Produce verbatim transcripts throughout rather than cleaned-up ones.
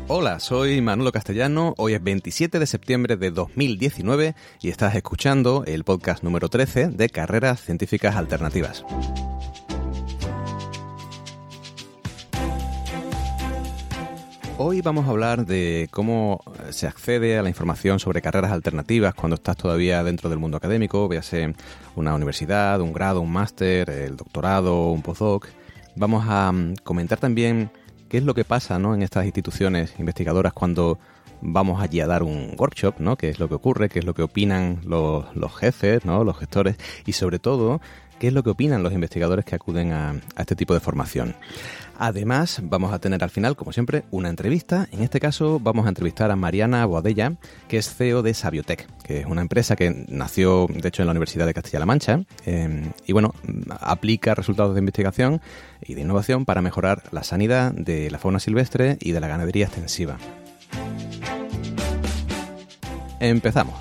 Hola, soy Manolo Castellano, hoy es veintisiete de septiembre de dos mil diecinueve y estás escuchando el podcast número trece de Carreras Científicas Alternativas. Hoy vamos a hablar de cómo se accede a la información sobre carreras alternativas cuando estás todavía dentro del mundo académico, véase una universidad, un grado, un máster, el doctorado, un postdoc. Vamos a comentar también qué es lo que pasa, ¿no?, en estas instituciones investigadoras cuando vamos allí a dar un workshop, ¿no? Qué es lo que ocurre, qué es lo que opinan los, los jefes, ¿no?, los gestores, y sobre todo, qué es lo que opinan los investigadores que acuden a, a este tipo de formación. Además, vamos a tener al final, como siempre, una entrevista. En este caso, vamos a entrevistar a Mariana Boadella, que es C E O de Sabiotec, que es una empresa que nació, de hecho, en la Universidad de Castilla-La Mancha, eh, y bueno, aplica resultados de investigación y de innovación para mejorar la sanidad de la fauna silvestre y de la ganadería extensiva. Empezamos.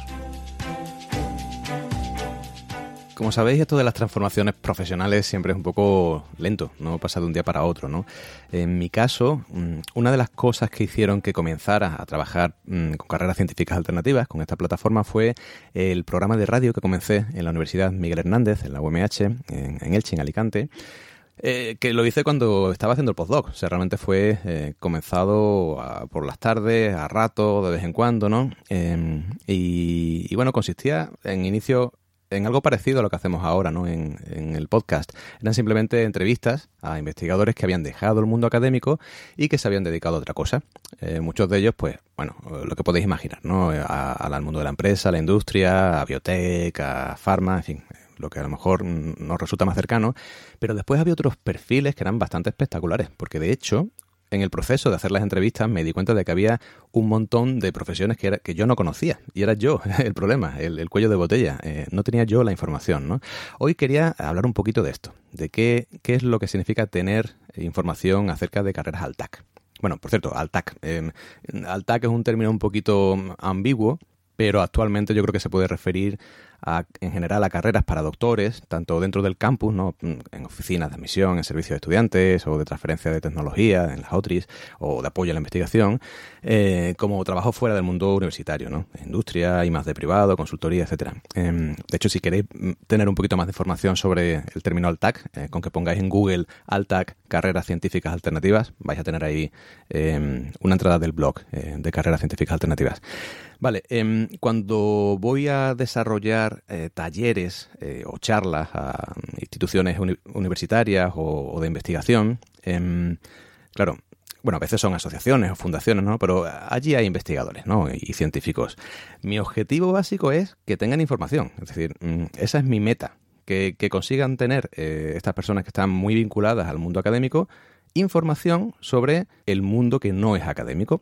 Como sabéis, esto de las transformaciones profesionales siempre es un poco lento, no pasa de un día para otro, ¿no? En mi caso, una de las cosas que hicieron que comenzara a trabajar con carreras científicas alternativas, con esta plataforma, fue el programa de radio que comencé en la Universidad Miguel Hernández, en la U M H, en, en Elche, en Alicante, eh, que lo hice cuando estaba haciendo el postdoc. O sea, realmente fue eh, comenzado a, por las tardes, a rato, de vez en cuando, ¿no? Eh, y, y bueno, consistía en inicio en algo parecido a lo que hacemos ahora, ¿no?, en, en el podcast. Eran simplemente entrevistas a investigadores que habían dejado el mundo académico y que se habían dedicado a otra cosa. Eh, muchos de ellos, pues, bueno, lo que podéis imaginar, ¿no?, a, al mundo de la empresa, a la industria, a biotech, a farma, en fin, lo que a lo mejor nos resulta más cercano. Pero después había otros perfiles que eran bastante espectaculares, porque de hecho, en el proceso de hacer las entrevistas me di cuenta de que había un montón de profesiones que, era, que yo no conocía. Y era yo el problema, el, el cuello de botella. Eh, no tenía yo la información, ¿no? Hoy quería hablar un poquito de esto, de qué, qué es lo que significa tener información acerca de carreras ALTAC. Bueno, por cierto, ALTAC. Eh, ALTAC es un término un poquito ambiguo, pero actualmente yo creo que se puede referir a, en general a carreras para doctores, tanto dentro del campus, ¿no?, en oficinas de admisión, en servicios de estudiantes o de transferencia de tecnología, en las O T R Is, o de apoyo a la investigación, eh, como trabajo fuera del mundo universitario, ¿no?, industria, I más D privado, consultoría, etcétera. Eh, de hecho, si queréis tener un poquito más de información sobre el término ALTAC, eh, con que pongáis en Google ALTAC, carreras científicas alternativas, vais a tener ahí eh, una entrada del blog eh, de carreras científicas alternativas. Vale, eh, cuando voy a desarrollar eh, talleres eh, o charlas a instituciones uni- universitarias o, o de investigación, eh, claro, bueno, a veces son asociaciones o fundaciones, ¿no?, pero allí hay investigadores, ¿no?, y, y científicos. Mi objetivo básico es que tengan información, es decir, esa es mi meta, que, que consigan tener eh, estas personas que están muy vinculadas al mundo académico, información sobre el mundo que no es académico.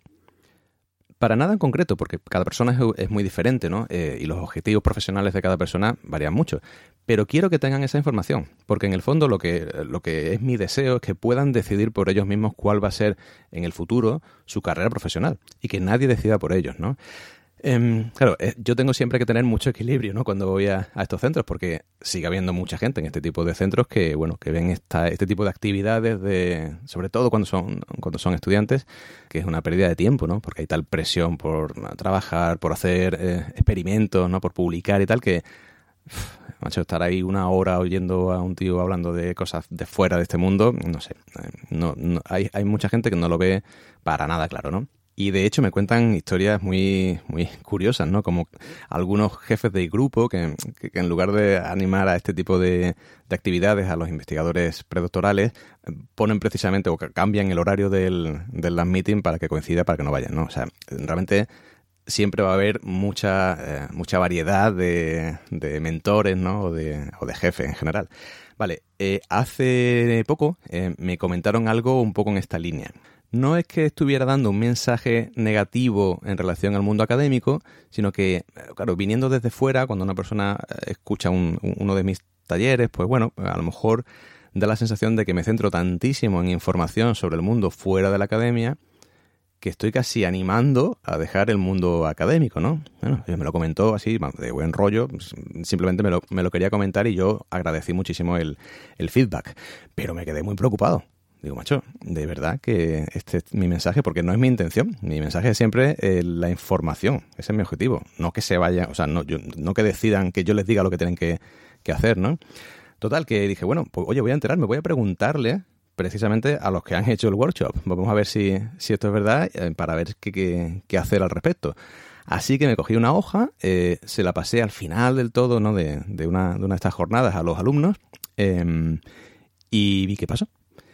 Para nada en concreto, porque cada persona es, es muy diferente, ¿no? Eh, y los objetivos profesionales de cada persona varían mucho. Pero quiero que tengan esa información, porque en el fondo lo que, lo que es mi deseo es que puedan decidir por ellos mismos cuál va a ser en el futuro su carrera profesional y que nadie decida por ellos, ¿no? Eh, claro, eh, yo tengo siempre que tener mucho equilibrio, ¿no?, cuando voy a, a estos centros, porque sigue habiendo mucha gente en este tipo de centros que, bueno, que ven esta, este tipo de actividades, de, sobre todo cuando son, cuando son estudiantes, que es una pérdida de tiempo, ¿no?, porque hay tal presión por trabajar, por hacer eh, experimentos, ¿no?, por publicar y tal, que uf, macho, estar ahí una hora oyendo a un tío hablando de cosas de fuera de este mundo, no sé, no, no, hay, hay mucha gente que no lo ve para nada claro, ¿no? Y de hecho me cuentan historias muy, muy curiosas, ¿no? Como algunos jefes de grupo que, que, que en lugar de animar a este tipo de, de actividades a los investigadores predoctorales, ponen precisamente o cambian el horario del, del lab meeting para que coincida, para que no vayan, ¿no? O sea, realmente siempre va a haber mucha, eh, mucha variedad de, de mentores, ¿no?, o de, o de jefes en general. Vale, eh, hace poco eh, me comentaron algo un poco en esta línea. No es que estuviera dando un mensaje negativo en relación al mundo académico, sino que, claro, viniendo desde fuera, cuando una persona escucha un, uno de mis talleres, pues bueno, a lo mejor da la sensación de que me centro tantísimo en información sobre el mundo fuera de la academia que estoy casi animando a dejar el mundo académico, ¿no? Bueno, me lo comentó así, de buen rollo, simplemente me lo, me lo quería comentar y yo agradecí muchísimo el, el feedback, pero me quedé muy preocupado. Digo, macho, de verdad que este es mi mensaje, porque no es mi intención. Mi mensaje es siempre eh, la información. Ese es mi objetivo. No que se vayan, o sea, no, yo, no que decidan, que yo les diga lo que tienen que, que hacer, ¿no? Total, que dije, bueno, pues oye, voy a enterarme, voy a preguntarle precisamente a los que han hecho el workshop. Vamos a ver si, si esto es verdad, eh, para ver qué, qué, qué hacer al respecto. Así que me cogí una hoja, eh, se la pasé al final del todo, ¿no? de, de, una, de una de estas jornadas a los alumnos eh, y vi qué pasó.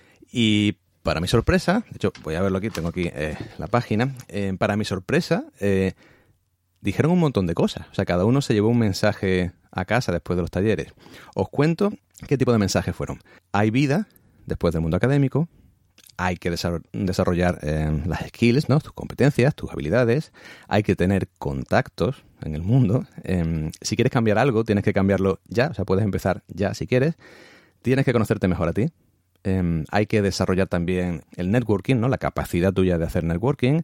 Y para mi sorpresa, de hecho, voy a verlo aquí, tengo aquí eh, la página, eh, para mi sorpresa, eh, dijeron un montón de cosas. O sea, cada uno se llevó un mensaje a casa después de los talleres. Os cuento qué tipo de mensajes fueron. Hay vida después del mundo académico, hay que desarrollar eh, las skills, ¿no? Tus competencias, tus habilidades, hay que tener contactos en el mundo. Eh, si quieres cambiar algo, tienes que cambiarlo ya, o sea, puedes empezar ya si quieres. Tienes que conocerte mejor a ti. Eh, hay que desarrollar también el networking, ¿no? La capacidad tuya de hacer networking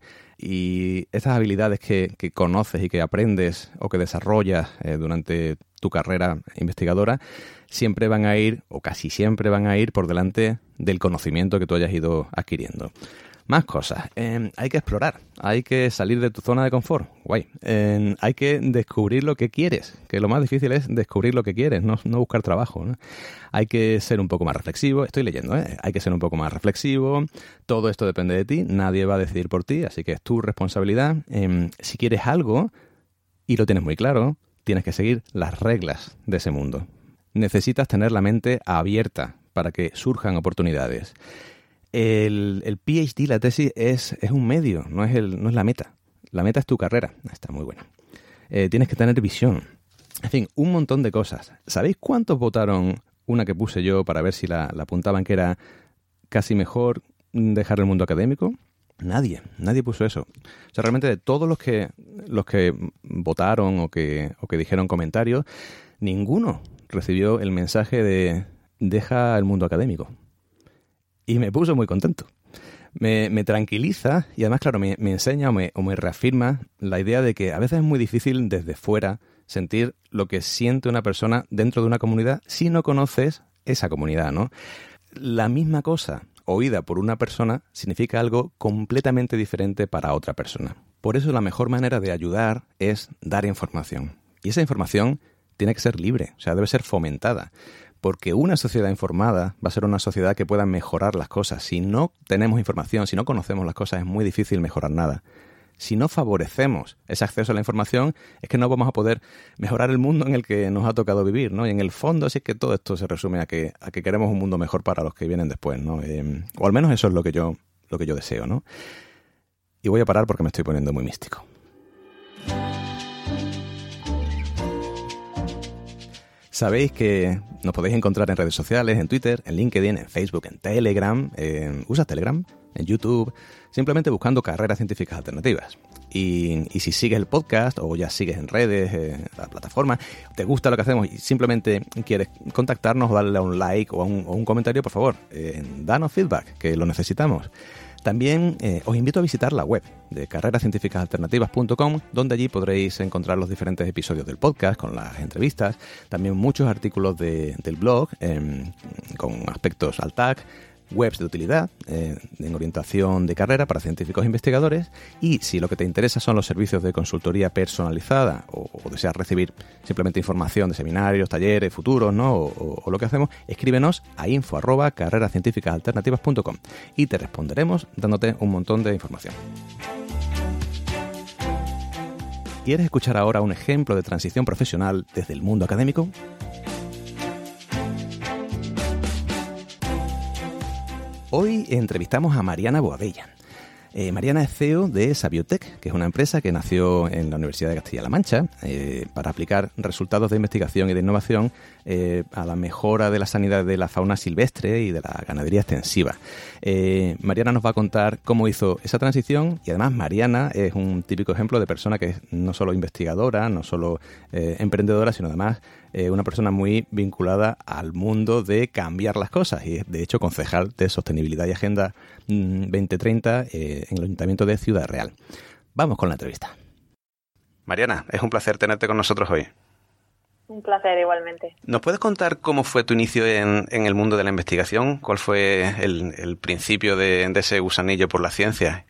y estas habilidades que, que conoces y que aprendes o que desarrollas eh, durante tu carrera investigadora siempre van a ir, o casi siempre van a ir por delante del conocimiento que tú hayas ido adquiriendo. Más cosas. Eh, hay que explorar, hay que salir de tu zona de confort. Guay. Eh, hay que descubrir lo que quieres, que lo más difícil es descubrir lo que quieres, no, no buscar trabajo, ¿no? Hay que ser un poco más reflexivo. Estoy leyendo, ¿eh? Hay que ser un poco más reflexivo. Todo esto depende de ti, nadie va a decidir por ti, así que es tu responsabilidad. Eh, si quieres algo y lo tienes muy claro, tienes que seguir las reglas de ese mundo. Necesitas tener la mente abierta para que surjan oportunidades. El, el PhD, la tesis, es, es un medio, no es, el, no es la meta. La meta es tu carrera. Está muy buena. Eh, tienes que tener visión. En fin, un montón de cosas. ¿Sabéis cuántos votaron una que puse yo para ver si la, la apuntaban, que era casi mejor dejar el mundo académico? Nadie, nadie puso eso. O sea, realmente de todos los que, los que votaron o que, o que dijeron comentarios, ninguno recibió el mensaje de deja el mundo académico. Y me puso muy contento. Me, me tranquiliza y además, claro, me, me enseña o me, o me reafirma la idea de que a veces es muy difícil desde fuera sentir lo que siente una persona dentro de una comunidad si no conoces esa comunidad, ¿no? La misma cosa oída por una persona significa algo completamente diferente para otra persona. Por eso la mejor manera de ayudar es dar información. Y esa información tiene que ser libre, o sea, debe ser fomentada. Porque una sociedad informada va a ser una sociedad que pueda mejorar las cosas. Si no tenemos información, si no conocemos las cosas, es muy difícil mejorar nada. Si no favorecemos ese acceso a la información, es que no vamos a poder mejorar el mundo en el que nos ha tocado vivir, ¿no? Y en el fondo sí es que todo esto se resume a que, a que queremos un mundo mejor para los que vienen después, ¿no? Eh, o al menos eso es lo que yo, lo que yo deseo, ¿no? Y voy a parar porque me estoy poniendo muy místico. Sabéis que nos podéis encontrar en redes sociales, en Twitter, en LinkedIn, en Facebook, en Telegram. En, ¿Usas Telegram? En YouTube. Simplemente buscando carreras científicas alternativas. Y, y si sigues el podcast o ya sigues en redes, eh, la plataforma, te gusta lo que hacemos y simplemente quieres contactarnos o darle a un like o a un, o un comentario, por favor, eh, danos feedback, que lo necesitamos. También eh, os invito a visitar la web de carreras científicas alternativas punto com, donde allí podréis encontrar los diferentes episodios del podcast con las entrevistas, también muchos artículos de, del blog eh, con aspectos al T A C, webs de utilidad eh, en orientación de carrera para científicos e investigadores. Y si lo que te interesa son los servicios de consultoría personalizada o, o deseas recibir simplemente información de seminarios, talleres, futuros, ¿no? o, o, o lo que hacemos, escríbenos a info arroba carreras científicas alternativas punto com y te responderemos dándote un montón de información. ¿Quieres escuchar ahora un ejemplo de transición profesional desde el mundo académico? Hoy entrevistamos a Mariana Boadella. Eh, Mariana es C E O de Sabiotec, que es una empresa que nació en la Universidad de Castilla-La Mancha eh, para aplicar resultados de investigación y de innovación eh, a la mejora de la sanidad de la fauna silvestre y de la ganadería extensiva. Eh, Mariana nos va a contar cómo hizo esa transición y además Mariana es un típico ejemplo de persona que es no solo investigadora, no solo eh, emprendedora, sino además eh, una persona muy vinculada al mundo de cambiar las cosas y es de hecho concejal de Sostenibilidad y Agenda mmm, veinte treinta eh, en el Ayuntamiento de Ciudad Real. Vamos con la entrevista. Mariana, es un placer tenerte con nosotros hoy. Un placer igualmente. ¿Nos puedes contar cómo fue tu inicio en, en el mundo de la investigación? ¿Cuál fue el, el principio de, de ese gusanillo por la ciencia?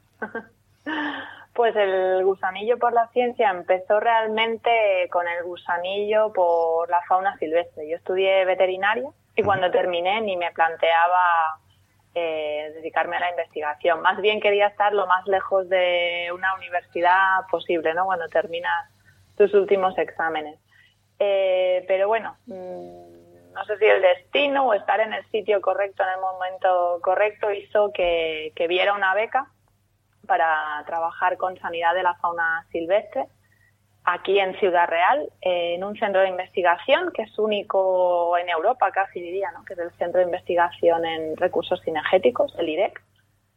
Pues el gusanillo por la ciencia empezó realmente con el gusanillo por la fauna silvestre. Yo estudié veterinaria y cuando terminé ni me planteaba eh, dedicarme a la investigación. Más bien quería estar lo más lejos de una universidad posible, ¿no? Cuando terminas tus últimos exámenes. Eh, pero bueno, mmm, no sé si el destino o estar en el sitio correcto en el momento correcto hizo que, que viera una beca para trabajar con sanidad de la fauna silvestre aquí en Ciudad Real, eh, en un centro de investigación que es único en Europa, casi diría, ¿no? Que es el Centro de Investigación en Recursos Cinegéticos, el I R E C,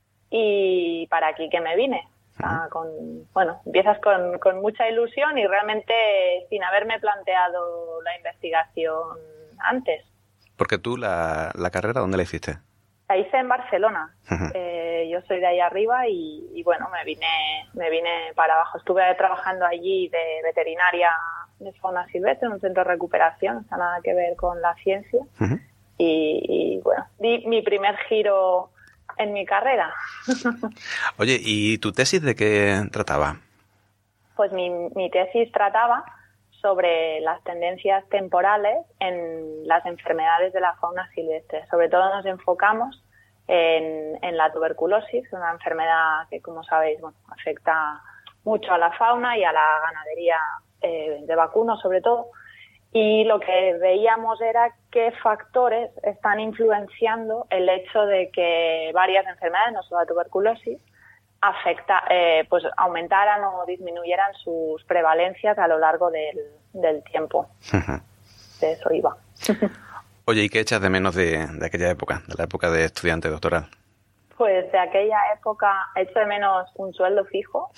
y para aquí que me vine. O sea, con, bueno, empiezas con, con mucha ilusión y realmente sin haberme planteado la investigación antes. Porque tú la, la carrera, ¿dónde la hiciste? La hice en Barcelona. Uh-huh. Eh, yo soy de ahí arriba y, y bueno, me vine me vine para abajo. Estuve trabajando allí de veterinaria de fauna silvestre en un centro de recuperación, no tiene nada que ver con la ciencia. Uh-huh. Y, y bueno, di mi primer giro en mi carrera. Oye, ¿y tu tesis de qué trataba? Pues mi, mi tesis trataba sobre las tendencias temporales en las enfermedades de la fauna silvestre. Sobre todo nos enfocamos en, en la tuberculosis, una enfermedad que, como sabéis, bueno, afecta mucho a la fauna y a la ganadería eh, de vacunos, sobre todo. Y lo que veíamos era qué factores están influenciando el hecho de que varias enfermedades, no solo la tuberculosis, afecta, eh, pues aumentaran o disminuyeran sus prevalencias a lo largo del, del tiempo. Uh-huh. De eso iba. Oye, ¿y qué echas de menos de, de aquella época, de la época de estudiante doctoral? Pues de aquella época echo de menos un sueldo fijo,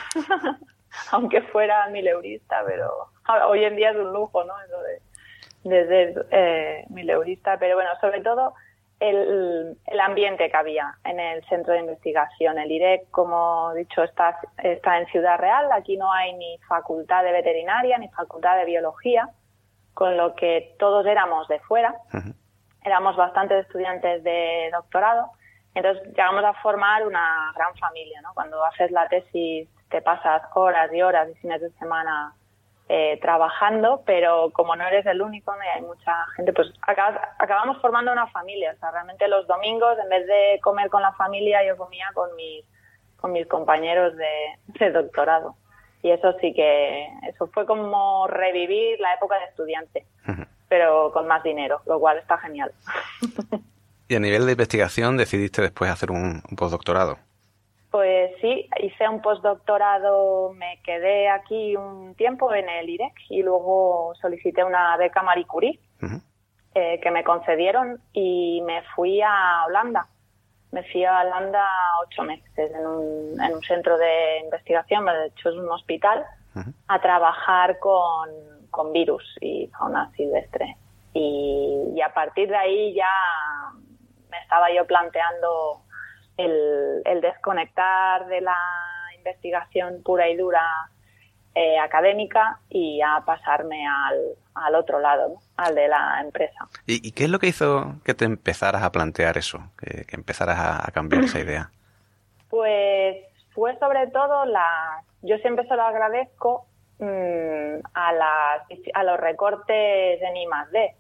aunque fuera mileurista, pero ahora, hoy en día es un lujo, ¿no? Eso de, de ser eh, mileurista, pero bueno, sobre todo El, el ambiente que había en el centro de investigación. El I R E C, como he dicho, está, está en Ciudad Real. Aquí no hay ni facultad de veterinaria ni facultad de biología, con lo que todos éramos de fuera. Uh-huh. Éramos bastantes estudiantes de doctorado. Entonces llegamos a formar una gran familia, ¿no? Cuando haces la tesis te pasas horas y horas y fines de semana Eh, trabajando, pero como no eres el único, ¿no? Y hay mucha gente, pues acabas, acabamos formando una familia. O sea, realmente los domingos, en vez de comer con la familia, yo comía con mis, con mis compañeros de, de doctorado. Y eso sí que, eso fue como revivir la época de estudiante, uh-huh. pero con más dinero, lo cual está genial. ¿Y a nivel de investigación decidiste después hacer un, un postdoctorado? Pues sí, hice un postdoctorado, me quedé aquí un tiempo en el I R E C y luego solicité una beca Marie Curie uh-huh. eh, que me concedieron y me fui a Holanda. Me fui a Holanda ocho meses en un, en un centro de investigación, de hecho es un hospital, uh-huh. a trabajar con, con virus y fauna silvestre. Y, y a partir de ahí ya me estaba yo planteando El, el desconectar de la investigación pura y dura eh, académica y a pasarme al, al otro lado, ¿no? Al de la empresa. ¿Y, ¿Y qué es lo que hizo que te empezaras a plantear eso, que, que empezaras a, a cambiar esa idea? Pues fue sobre todo la... Yo siempre se lo agradezco mmm, a, las, a los recortes en I más D,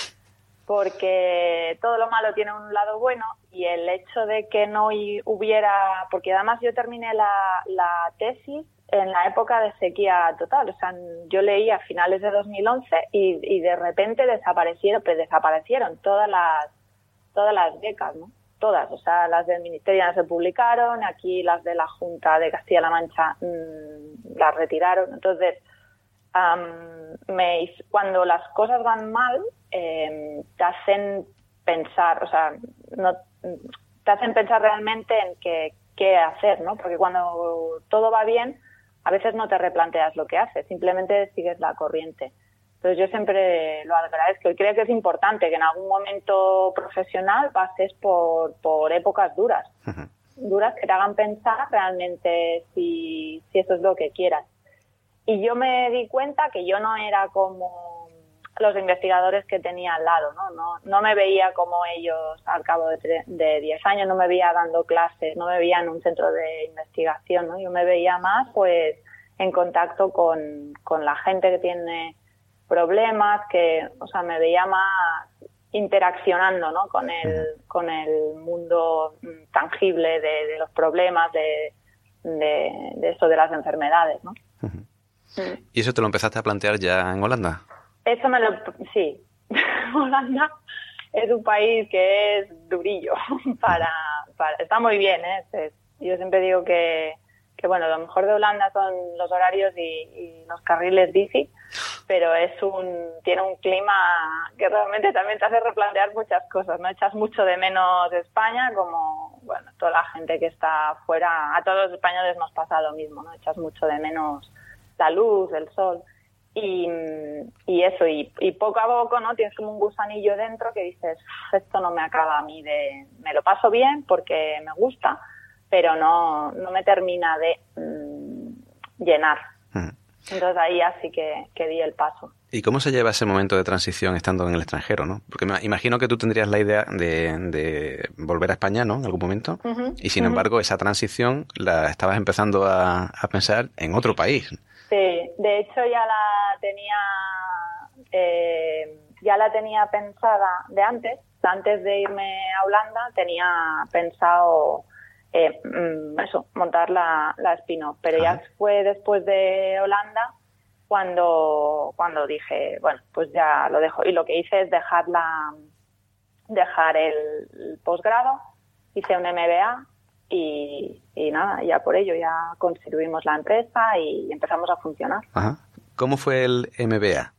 porque todo lo malo tiene un lado bueno y el hecho de que no hubiera... Porque además yo terminé la, la tesis en la época de sequía total. O sea, yo leí a finales de dos mil once y, y de repente desaparecieron, pues desaparecieron todas las, todas las becas, ¿no? Todas. O sea, las del Ministerio no se publicaron, aquí las de la Junta de Castilla-La Mancha mmm, las retiraron. Entonces, um, me, cuando las cosas van mal, eh, te hacen pensar, o sea, no te hacen pensar realmente en qué, qué hacer, ¿no? Porque cuando todo va bien, a veces no te replanteas lo que haces, simplemente sigues la corriente. Entonces yo siempre lo agradezco y creo que es importante que en algún momento profesional pases por, por épocas duras, uh-huh. duras que te hagan pensar realmente si, si eso es lo que quieras. Y yo me di cuenta que yo no era como los investigadores que tenía al lado, ¿no? No, no me veía como ellos al cabo de, de diez años, no me veía dando clases, no me veía en un centro de investigación, ¿no? Yo me veía más, pues, en contacto con, con la gente que tiene problemas, que, o sea, me veía más interaccionando, ¿no? Con el, con el mundo tangible de, de los problemas, de, de, de eso de las enfermedades, ¿no? Uh-huh. ¿Y eso te lo empezaste a plantear ya en Holanda? Eso me lo... sí. Holanda es un país que es durillo para... para está muy bien, ¿eh? Es, yo siempre digo que, que, bueno, lo mejor de Holanda son los horarios y, y los carriles bici, pero es un tiene un clima que realmente también te hace replantear muchas cosas, ¿no? Echas mucho de menos España, como, bueno, toda la gente que está fuera, a todos los españoles nos pasa lo mismo, ¿no? Echas mucho de menos la luz, el sol, y, y eso, y, y poco a poco, ¿no? Tienes como un gusanillo dentro que dices, esto no me acaba a mí de... Me lo paso bien porque me gusta, pero no, no me termina de mmm, llenar. Uh-huh. Entonces ahí así que, que di el paso. ¿Y cómo se lleva ese momento de transición estando en el extranjero, no? Porque me imagino que tú tendrías la idea de, de volver a España, ¿no? En algún momento. Uh-huh. Y sin uh-huh. embargo, esa transición la estabas empezando a, a pensar en otro país. Sí, de hecho ya la tenía eh, ya la tenía pensada de antes, antes de irme a Holanda tenía pensado eh, eso, montar la, la spin-off, pero Ajá. ya fue después de Holanda cuando cuando dije, bueno, pues ya lo dejo, y lo que hice es dejar la dejar el, el posgrado, hice un M B A. Y, y nada, ya por ello ya constituimos la empresa y empezamos a funcionar. Ajá. ¿Cómo fue el M B A?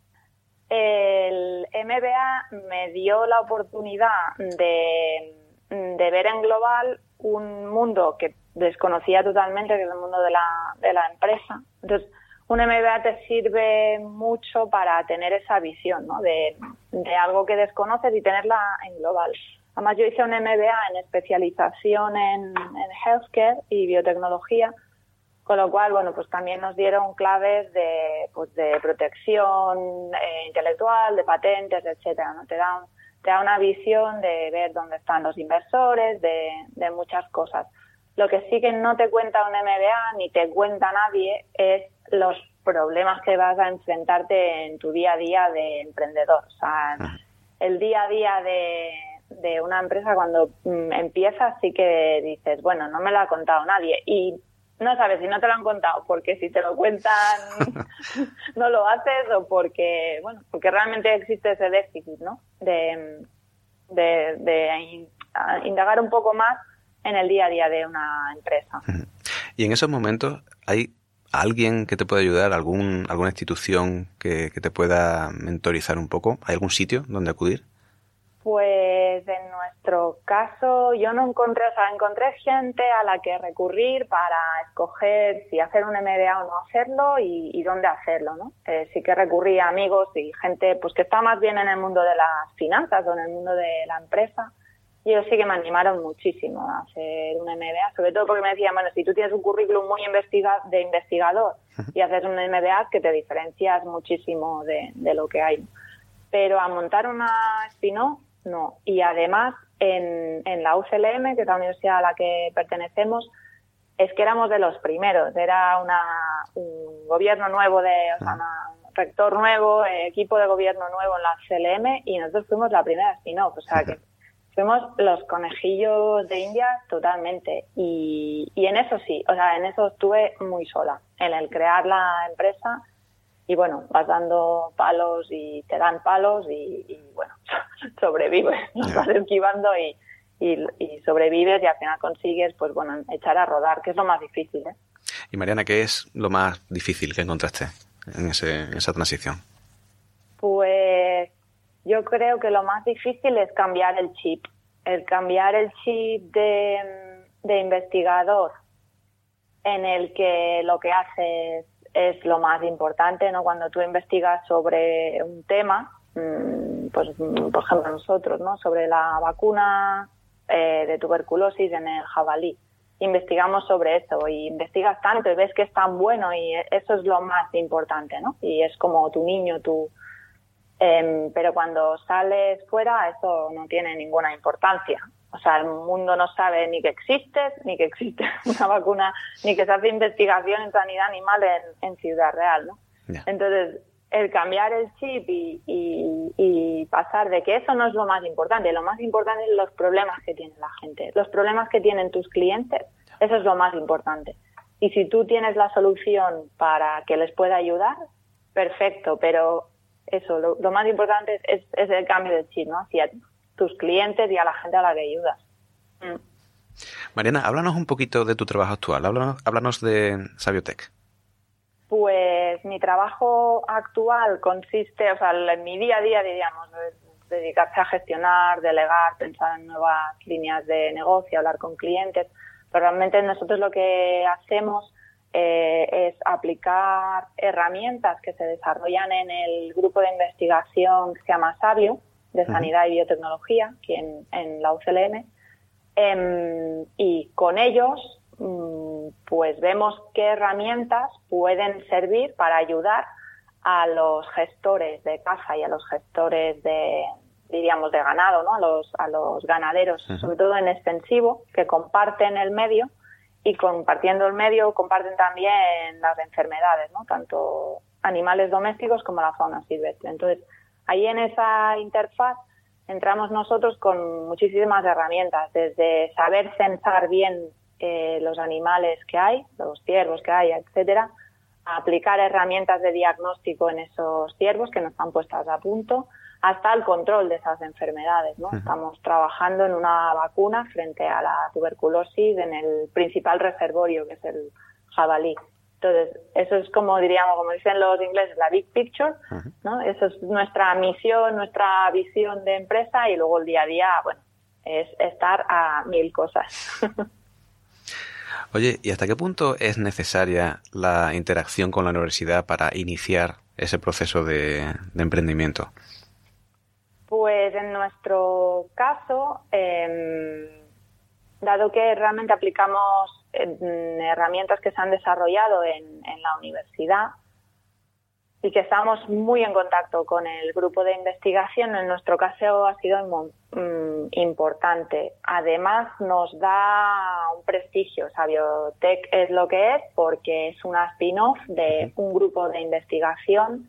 El M B A me dio la oportunidad de, de ver en global un mundo que desconocía totalmente, que es el mundo de la, de la empresa. Entonces, un M B A te sirve mucho para tener esa visión, ¿no? de, de algo que desconoces y tenerla en global. Además, yo hice un M B A en especialización en, en healthcare y biotecnología, con lo cual, bueno, pues también nos dieron claves de, pues de protección eh, intelectual, de patentes, etcétera, ¿no? Te da, un, te da una visión de ver dónde están los inversores, de, de muchas cosas. Lo que sí que no te cuenta un M B A ni te cuenta nadie es los problemas que vas a enfrentarte en tu día a día de emprendedor. O sea, el día a día de de una empresa cuando mm, empiezas sí que dices, bueno, no me lo ha contado nadie, y no sabes si no te lo han contado porque si te lo cuentan no lo haces, o porque, bueno, porque realmente existe ese déficit, ¿no? De, de, de indagar un poco más en el día a día de una empresa. Y en esos momentos, ¿hay alguien que te pueda ayudar, algún alguna institución que, que te pueda mentorizar un poco? ¿Hay algún sitio donde acudir? Pues en nuestro caso yo no encontré, o sea, encontré gente a la que recurrir para escoger si hacer un M B A o no hacerlo y, y dónde hacerlo, ¿no? Eh, sí que recurrí a amigos y gente pues que está más bien en el mundo de las finanzas o en el mundo de la empresa, y ellos sí que me animaron muchísimo a hacer un M B A, sobre todo porque me decían, bueno, si tú tienes un currículum muy investiga- de investigador y haces un M B A, que te diferencias muchísimo de, de lo que hay. Pero a montar una spin-off, no. Y además, en, en la U C L M, que es la universidad a la que pertenecemos, es que éramos de los primeros. Era una, un gobierno nuevo, de, o sea, una, un rector nuevo, eh, equipo de gobierno nuevo en la U C L M, y nosotros fuimos la primera spin-off. O sea, que fuimos los conejillos de India totalmente. Y, y en eso sí, o sea, en eso estuve muy sola, en el crear la empresa. Y bueno, vas dando palos y te dan palos y, y bueno, sobrevives, los vas esquivando y, y, y sobrevives, y al final consigues, pues bueno, echar a rodar, que es lo más difícil, ¿eh? Y Mariana, ¿qué es lo más difícil que encontraste en, ese, en esa transición? Pues yo creo que lo más difícil es cambiar el chip, el cambiar el chip de, de investigador, en el que lo que haces es lo más importante, ¿no? Cuando tú investigas sobre un tema, pues por ejemplo nosotros, ¿no? Sobre la vacuna eh, de tuberculosis en el jabalí, investigamos sobre esto y investigas tanto y ves que es tan bueno, y eso es lo más importante, ¿no? Y es como tu niño, tu Eh, pero cuando sales fuera, eso no tiene ninguna importancia. O sea, el mundo no sabe ni que existes, ni que existe una vacuna, ni que se hace investigación en sanidad animal en, en Ciudad Real, ¿no? Yeah. Entonces, el cambiar el chip y, y, y pasar de que eso no es lo más importante, lo más importante es los problemas que tiene la gente, los problemas que tienen tus clientes, eso es lo más importante. Y si tú tienes la solución para que les pueda ayudar, perfecto, pero eso, lo, lo más importante es, es el cambio de chip, ¿no? Hacia tus clientes y a la gente a la que ayudas. Mm. Mariana, háblanos un poquito de tu trabajo actual, háblanos, háblanos de Sabiotec. Pues mi trabajo actual consiste, o sea, en mi día a día, diríamos, es dedicarse a gestionar, delegar, pensar en nuevas líneas de negocio, hablar con clientes, pero realmente nosotros lo que hacemos eh, es aplicar herramientas que se desarrollan en el grupo de investigación que se llama Sabio, de Sanidad y Biotecnología, aquí en, en la U C L M, eh, y con ellos pues vemos qué herramientas pueden servir para ayudar a los gestores de caza y a los gestores de, diríamos, de ganado, ¿no? A los, a los ganaderos, uh-huh. sobre todo en extensivo, que comparten el medio y compartiendo el medio comparten también las enfermedades, ¿no? Tanto animales domésticos como la fauna silvestre. Entonces, ahí en esa interfaz entramos nosotros con muchísimas herramientas, desde saber censar bien Eh, los animales que hay, los ciervos que hay, etcétera, a aplicar herramientas de diagnóstico en esos ciervos que no están puestas a punto, hasta el control de esas enfermedades, ¿no? Uh-huh. Estamos trabajando en una vacuna frente a la tuberculosis en el principal reservorio, que es el jabalí. Entonces, eso es como diríamos, como dicen los ingleses, la big picture, uh-huh. ¿no? Eso es nuestra misión, nuestra visión de empresa, y luego el día a día, bueno, es estar a mil cosas. Oye, ¿y hasta qué punto es necesaria la interacción con la universidad para iniciar ese proceso de, de emprendimiento? Pues en nuestro caso, eh, dado que realmente aplicamos eh, herramientas que se han desarrollado en, en la universidad y que estamos muy en contacto con el grupo de investigación, en nuestro caso ha sido mm, importante. Además, nos da un prestigio. Sabiotec es lo que es porque es una spin-off de un grupo de investigación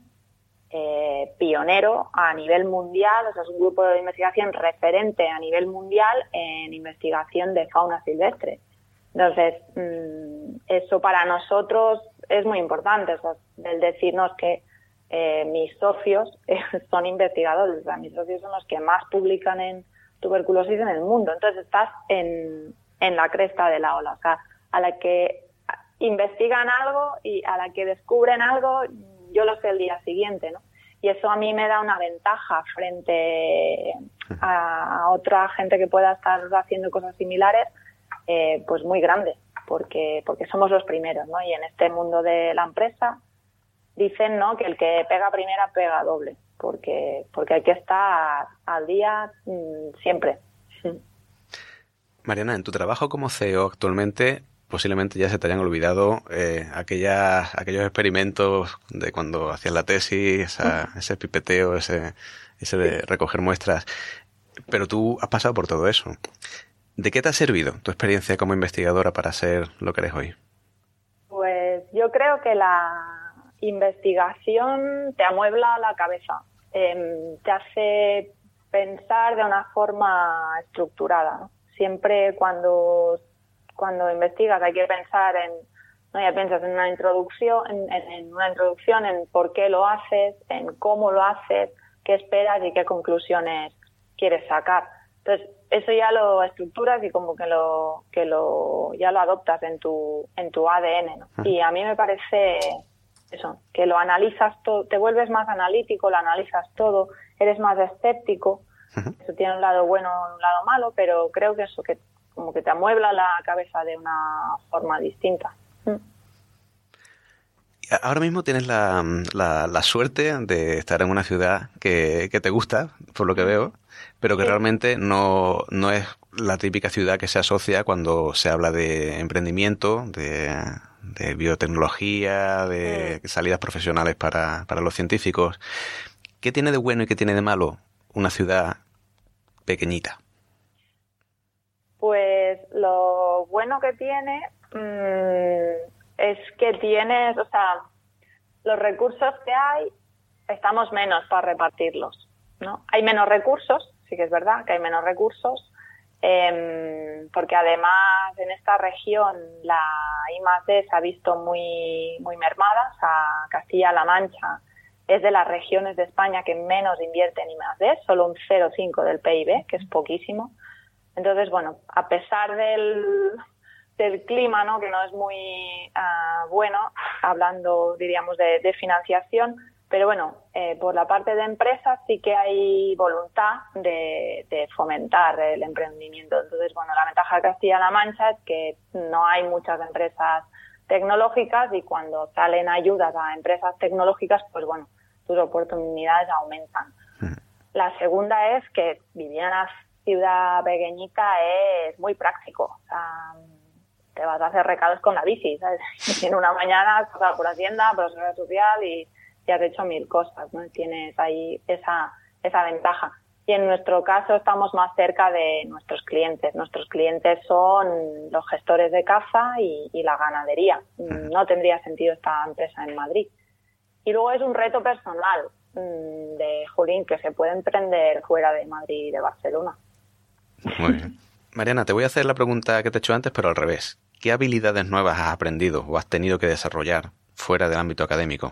eh, pionero a nivel mundial, o sea, es un grupo de investigación referente a nivel mundial en investigación de fauna silvestre. Entonces, mmm, eso para nosotros es muy importante, o sea, el decirnos que eh, mis socios eh, son investigadores, o sea, mis socios son los que más publican en tuberculosis en el mundo. Entonces estás en, en la cresta de la ola, o sea, a la que investigan algo y a la que descubren algo, yo lo sé el día siguiente, ¿no? Y eso a mí me da una ventaja frente a, a otra gente que pueda estar haciendo cosas similares, eh, pues muy grande, porque porque somos los primeros, ¿no? Y en este mundo de la empresa dicen, ¿no?, que el que pega primera pega doble, porque porque hay que estar al día mmm, siempre. Mariana, en tu trabajo como C E O actualmente, posiblemente ya se te hayan olvidado eh, aquellas, aquellos experimentos de cuando hacías la tesis, esa, ese pipeteo, ese, ese de recoger muestras, pero tú has pasado por todo eso. ¿De qué te ha servido tu experiencia como investigadora para ser lo que eres hoy? Pues yo creo que la investigación te amuebla la cabeza, eh, te hace pensar de una forma estructurada, ¿no? Siempre cuando cuando investigas hay que pensar en, no, ya piensas en una introducción, en, en, en una introducción, en por qué lo haces, en cómo lo haces, qué esperas y qué conclusiones quieres sacar. Entonces, eso ya lo estructuras y como que lo que lo ya lo adoptas en tu en tu A D N, ¿no? Y a mí me parece eso, que lo analizas todo, te vuelves más analítico, lo analizas todo, eres más escéptico. Uh-huh. Eso tiene un lado bueno y un lado malo, pero creo que eso, que como que te amuebla la cabeza de una forma distinta. Mm. Ahora mismo tienes la, la, la suerte de estar en una ciudad que, que te gusta, por lo que veo, pero que sí. realmente no, no es la típica ciudad que se asocia cuando se habla de emprendimiento, de, de biotecnología, de sí. salidas profesionales para, para los científicos. ¿qué tiene de bueno y qué tiene de malo una ciudad pequeñita? Pues lo bueno que tiene mmm, es que tienes, o sea, los recursos que hay, estamos menos para repartirlos, ¿no? Hay menos recursos, sí que es verdad que hay menos recursos, eh, porque además en esta región la I más D se ha visto muy, muy mermada. O sea, Castilla-La Mancha es de las regiones de España que menos invierte en I más D, solo un cero coma cinco del P I B, que es poquísimo. Entonces, bueno, a pesar del, del clima, ¿no?, que no es muy uh, bueno, hablando, diríamos, de, de financiación, pero bueno, eh, por la parte de empresas sí que hay voluntad de, de fomentar el emprendimiento. Entonces, bueno, la ventaja de Castilla-La Mancha es que no hay muchas empresas tecnológicas y cuando salen ayudas a empresas tecnológicas, pues bueno, tus oportunidades aumentan. La segunda es que vivir en una ciudad pequeñita es muy práctico. O sea, te vas a hacer recados con la bici, ¿sabes? Y en una mañana has pasado por Hacienda, por la Seguridad Social y, y has hecho mil cosas, ¿no? Tienes ahí esa, esa ventaja. Y en nuestro caso estamos más cerca de nuestros clientes. Nuestros clientes son los gestores de caza y, y la ganadería. No tendría sentido esta empresa en Madrid. Y luego es un reto personal de Jolín, que se puede emprender fuera de Madrid y de Barcelona. Muy bien. Mariana, te voy a hacer la pregunta que te he hecho antes, pero al revés. ¿Qué habilidades nuevas has aprendido o has tenido que desarrollar fuera del ámbito académico?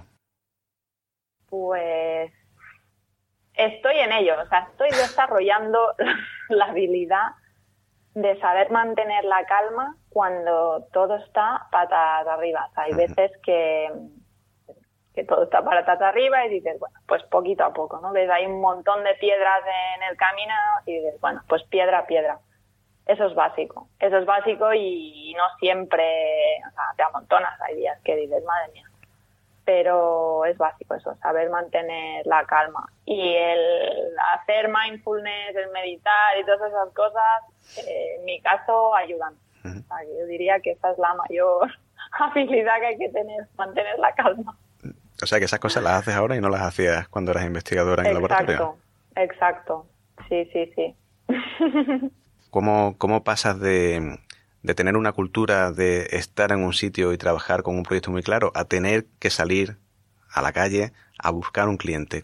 Pues estoy en ello. O sea, estoy desarrollando la habilidad de saber mantener la calma cuando todo está patas arriba. O sea, hay veces que... que todo está patas arriba y dices, bueno, pues poquito a poco, ¿no? Ves, hay un montón de piedras en el camino y dices, bueno, pues piedra a piedra. Eso es básico, eso es básico y no siempre, o sea, te amontonas, hay días que dices, madre mía. Pero es básico eso, saber mantener la calma. Y el hacer mindfulness, el meditar y todas esas cosas, eh, en mi caso, ayudan. Uh-huh. O sea, yo diría que esa es la mayor habilidad que hay que tener, mantener la calma. O sea, que esas cosas las haces ahora y no las hacías cuando eras investigadora en exacto, el laboratorio. Exacto, sí, sí, sí. ¿Cómo, cómo pasas de, de tener una cultura de estar en un sitio y trabajar con un proyecto muy claro a tener que salir a la calle a buscar un cliente?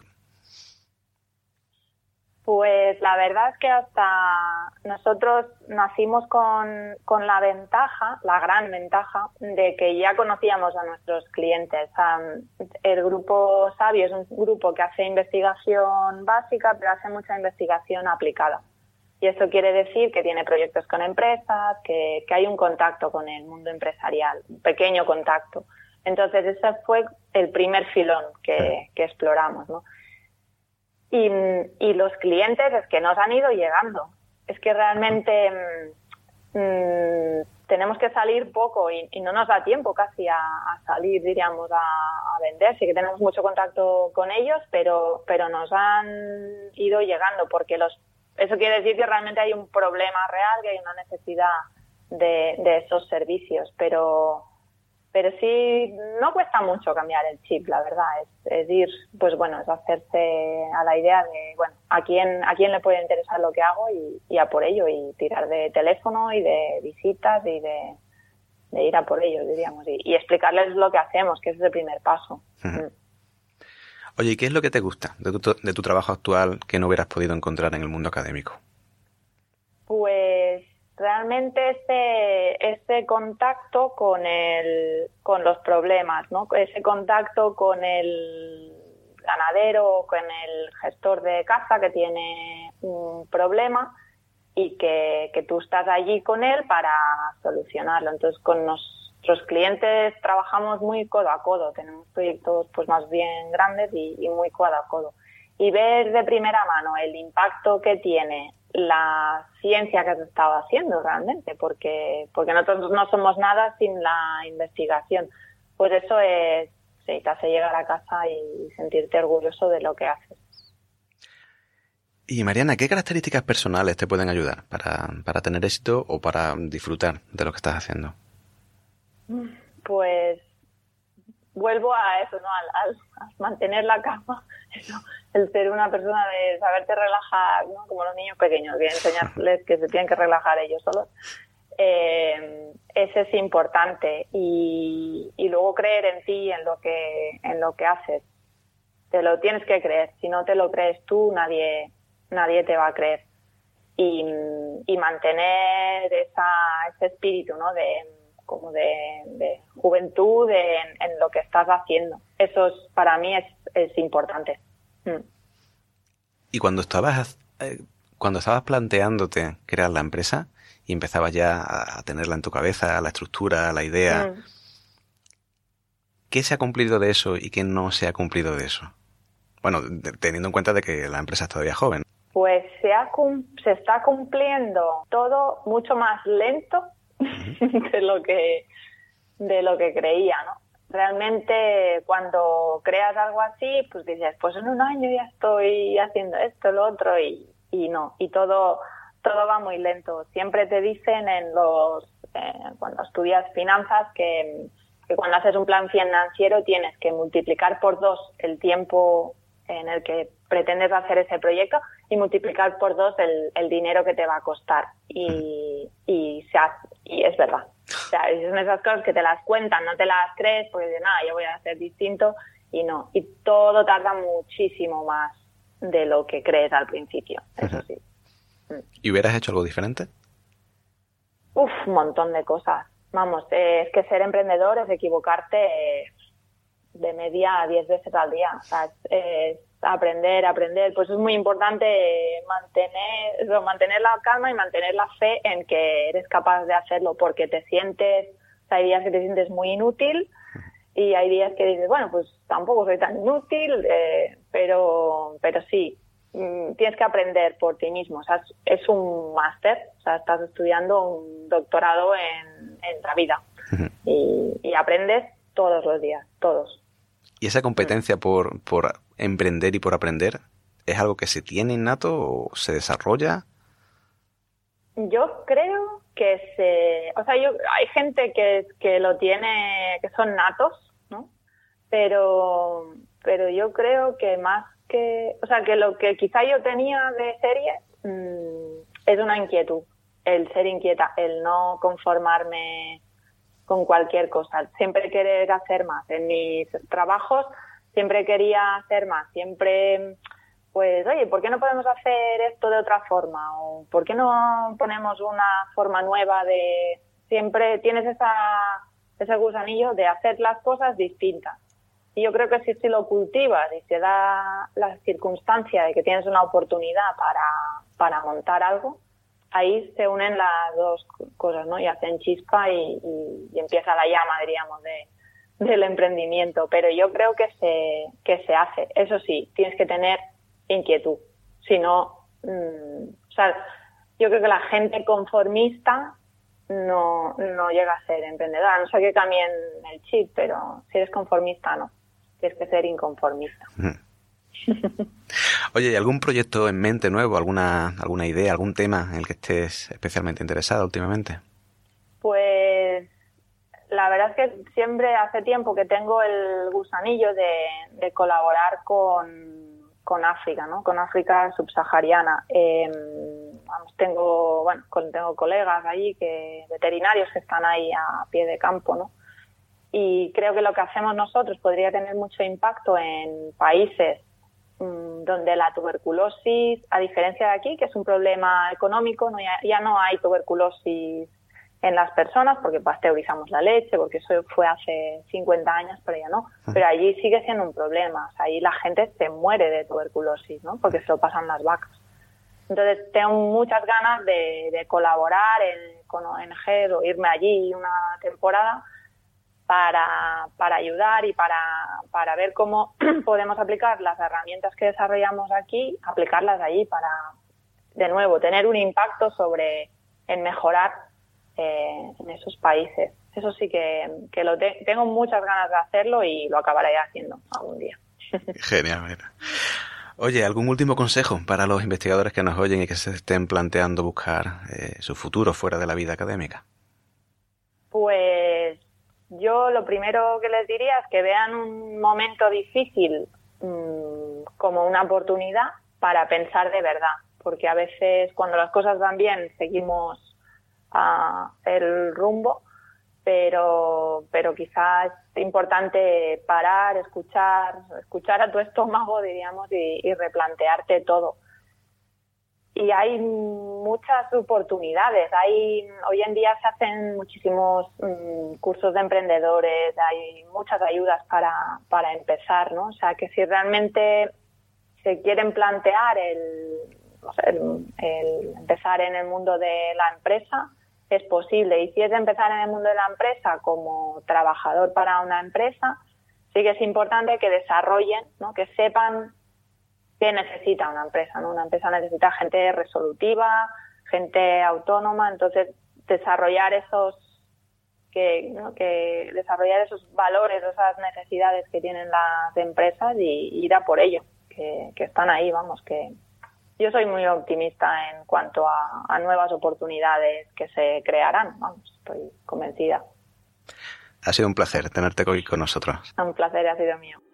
Pues la verdad es que hasta nosotros nacimos con, con la ventaja, la gran ventaja, de que ya conocíamos a nuestros clientes. Um, el grupo Sabio es un grupo que hace investigación básica, pero hace mucha investigación aplicada. Y esto quiere decir que tiene proyectos con empresas, que, que hay un contacto con el mundo empresarial, un pequeño contacto. Entonces ese fue el primer filón que, que exploramos, ¿no? Y, y los clientes es que nos han ido llegando. Es que realmente mmm, tenemos que salir poco y, y no nos da tiempo casi a, a salir, diríamos, a, a vender. Sí que tenemos mucho contacto con ellos, pero, pero nos han ido llegando porque los, eso quiere decir que realmente hay un problema real, que hay una necesidad de, de esos servicios. Pero... Pero sí, no cuesta mucho cambiar el chip, la verdad. Es, es ir, pues bueno, es hacerse a la idea de, bueno, a quién, a quién le puede interesar lo que hago y, y a por ello, y tirar de teléfono y de visitas y de, de ir a por ellos, diríamos, y, y explicarles lo que hacemos, que ese es el primer paso. Uh-huh. Oye, ¿y qué es lo que te gusta de tu, de tu trabajo actual que no hubieras podido encontrar en el mundo académico? Pues... realmente ese, ese contacto con el, con los problemas, ¿no? Ese contacto con el ganadero, con el gestor de caza que tiene un problema y que, que tú estás allí con él para solucionarlo. Entonces, con nuestros clientes trabajamos muy codo a codo, tenemos proyectos pues más bien grandes y, y muy codo a codo. Y ver de primera mano el impacto que tiene la ciencia que se estaba haciendo realmente, porque porque nosotros no somos nada sin la investigación. Pues eso es, sí, te hace llegar a casa y sentirte orgulloso de lo que haces. Y Mariana, ¿qué características personales te pueden ayudar para, para tener éxito o para disfrutar de lo que estás haciendo? Pues vuelvo a eso, ¿no? Al, al, a mantener la calma, eso, el ser una persona de saberte relajar, ¿no? Como los niños pequeños, que enseñarles que se tienen que relajar ellos solos. Eh, ese es importante y, y luego creer en ti, en lo que en lo que haces. Te lo tienes que creer. Si no te lo crees tú, nadie nadie te va a creer. Y, y mantener esa, ese espíritu, ¿no? De como de, de juventud de, en, en lo que estás haciendo. Eso es, para mí es, es importante. Mm. Y cuando estabas eh, cuando estabas planteándote crear la empresa y empezabas ya a tenerla en tu cabeza, la estructura, la idea, mm. ¿qué se ha cumplido de eso y qué no se ha cumplido de eso? Bueno, de, teniendo en cuenta de que la empresa es todavía joven. Pues se, ha, se está cumpliendo todo mucho más lento uh-huh. de lo que de lo que creía, ¿no? Realmente cuando creas algo así, pues dices, pues en un año ya estoy haciendo esto, lo otro, y, y no, y todo todo va muy lento. Siempre te dicen en los eh, cuando estudias finanzas que, que cuando haces un plan financiero tienes que multiplicar por dos el tiempo en el que pretendes hacer ese proyecto y multiplicar por dos el, el dinero que te va a costar. Y, y, se hace, y es verdad. O sea, son esas cosas que te las cuentan, no te las crees porque de nada, yo voy a hacer distinto y no. Y todo tarda muchísimo más de lo que crees al principio, eso sí. ¿Y hubieras hecho algo diferente? Uf, un montón de cosas. Vamos, eh, es que ser emprendedor es equivocarte eh, de media a diez veces al día. O sea, es, es aprender, aprender. Pues es muy importante mantener, eso, mantener la calma y mantener la fe en que eres capaz de hacerlo, porque te sientes, o sea, hay días que te sientes muy inútil y hay días que dices, bueno, pues tampoco soy tan inútil, eh, pero, pero sí. Tienes que aprender por ti mismo. O sea, es, es un máster, o sea, estás estudiando un doctorado en, en la vida. Uh-huh. y, y aprendes todos los días, todos. ¿Y esa competencia uh-huh. por, por emprender y por aprender es algo que se tiene innato o se desarrolla? Yo creo que se... O sea, yo, hay gente que, que lo tiene, que son natos, ¿no? Pero, pero yo creo que más que, o sea, que lo que quizá yo tenía de serie mmm, es una inquietud, el ser inquieta, el no conformarme con cualquier cosa, siempre querer hacer más. En mis trabajos siempre quería hacer más, siempre, pues, oye, ¿por qué no podemos hacer esto de otra forma? O ¿por qué no ponemos una forma nueva de...? Siempre tienes esa, ese gusanillo de hacer las cosas distintas. Y yo creo que si, si lo cultivas y se da la circunstancia de que tienes una oportunidad para, para montar algo, ahí se unen las dos cosas, ¿no? Y hacen chispa y, y, y empieza la llama, diríamos, de, del emprendimiento. Pero yo creo que se, que se hace. Eso sí, tienes que tener inquietud. Si no, mmm, o sea, yo creo que la gente conformista no, no llega a ser emprendedora. No sé que cambien el chip, pero si eres conformista, no. Tienes que ser inconformista. Oye, ¿y algún proyecto en mente nuevo, alguna alguna idea, algún tema en el que estés especialmente interesada últimamente? Pues la verdad es que siempre hace tiempo que tengo el gusanillo de, de colaborar con, con África, ¿no? Con África subsahariana. Eh, vamos, tengo, bueno, tengo colegas allí, que veterinarios que están ahí a pie de campo, ¿no? Y creo que lo que hacemos nosotros podría tener mucho impacto en países mmm, donde la tuberculosis, a diferencia de aquí, que es un problema económico, no, ya, ya no hay tuberculosis en las personas porque pasteurizamos la leche, porque eso fue hace cincuenta años, pero ya no. Pero allí sigue siendo un problema. O sea, allí la gente se muere de tuberculosis, ¿no? Porque se lo pasan las vacas. Entonces tengo muchas ganas de, de colaborar en, con O N G o irme allí una temporada para, para ayudar y para, para ver cómo podemos aplicar las herramientas que desarrollamos aquí, aplicarlas allí para, de nuevo, tener un impacto sobre en mejorar eh, en esos países. Eso sí que, que lo te, tengo muchas ganas de hacerlo y lo acabaré haciendo algún día. Genial, mira. Oye, ¿algún último consejo para los investigadores que nos oyen y que se estén planteando buscar eh, su futuro fuera de la vida académica? Pues yo lo primero que les diría es que vean un momento difícil mmm, como una oportunidad para pensar de verdad, porque a veces cuando las cosas van bien seguimos uh, el rumbo, pero pero quizás es importante parar, escuchar, escuchar a tu estómago, diríamos, y, y replantearte todo. Y hay muchas oportunidades. Hay hoy en día se hacen muchísimos um, cursos de emprendedores, hay muchas ayudas para para empezar, ¿no? O sea, que si realmente se quieren plantear el, o sea, el, el empezar en el mundo de la empresa, es posible. Y si es empezar en el mundo de la empresa como trabajador para una empresa, sí que es importante que desarrollen, ¿no? Que sepan qué necesita una empresa, ¿no? Una empresa necesita gente resolutiva, gente autónoma, entonces desarrollar esos que, ¿no? que desarrollar esos valores, esas necesidades que tienen las empresas y ir a por ello, que, que están ahí, vamos, que yo soy muy optimista en cuanto a, a nuevas oportunidades que se crearán, vamos, estoy convencida. Ha sido un placer tenerte hoy con nosotros. Un placer ha sido mío.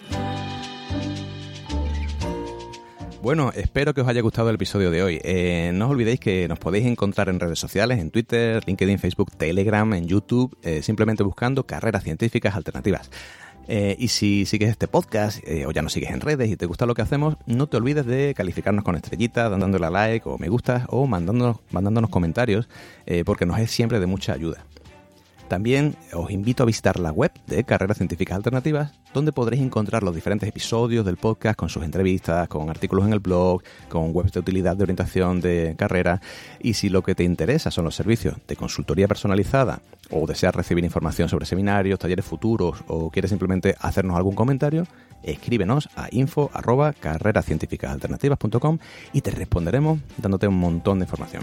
Bueno, espero que os haya gustado el episodio de hoy. Eh, no os olvidéis que nos podéis encontrar en redes sociales, en Twitter, LinkedIn, Facebook, Telegram, en YouTube, eh, simplemente buscando Carreras Científicas Alternativas. Eh, y si sigues este podcast eh, o ya nos sigues en redes y te gusta lo que hacemos, no te olvides de calificarnos con estrellitas, dándole a like o me gusta o mandándonos, mandándonos comentarios, eh, porque nos es siempre de mucha ayuda. También os invito a visitar la web de Carreras Científicas Alternativas, donde podréis encontrar los diferentes episodios del podcast con sus entrevistas, con artículos en el blog, con webs de utilidad de orientación de carrera. Y si lo que te interesa son los servicios de consultoría personalizada o deseas recibir información sobre seminarios, talleres futuros o quieres simplemente hacernos algún comentario, escríbenos a info arroba carreras científicas alternativas punto com y te responderemos dándote un montón de información.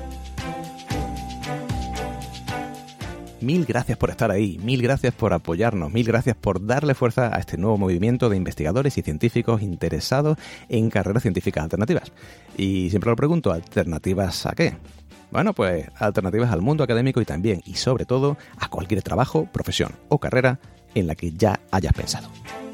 Mil gracias por estar ahí, mil gracias por apoyarnos, mil gracias por darle fuerza a este nuevo movimiento de investigadores y científicos interesados en carreras científicas alternativas. Y siempre lo pregunto, ¿alternativas a qué? Bueno, pues alternativas al mundo académico y también, y sobre todo, a cualquier trabajo, profesión o carrera en la que ya hayas pensado.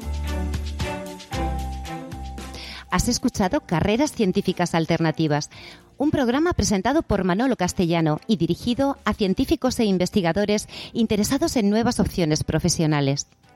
Has escuchado Carreras Científicas Alternativas, un programa presentado por Manolo Castellano y dirigido a científicos e investigadores interesados en nuevas opciones profesionales.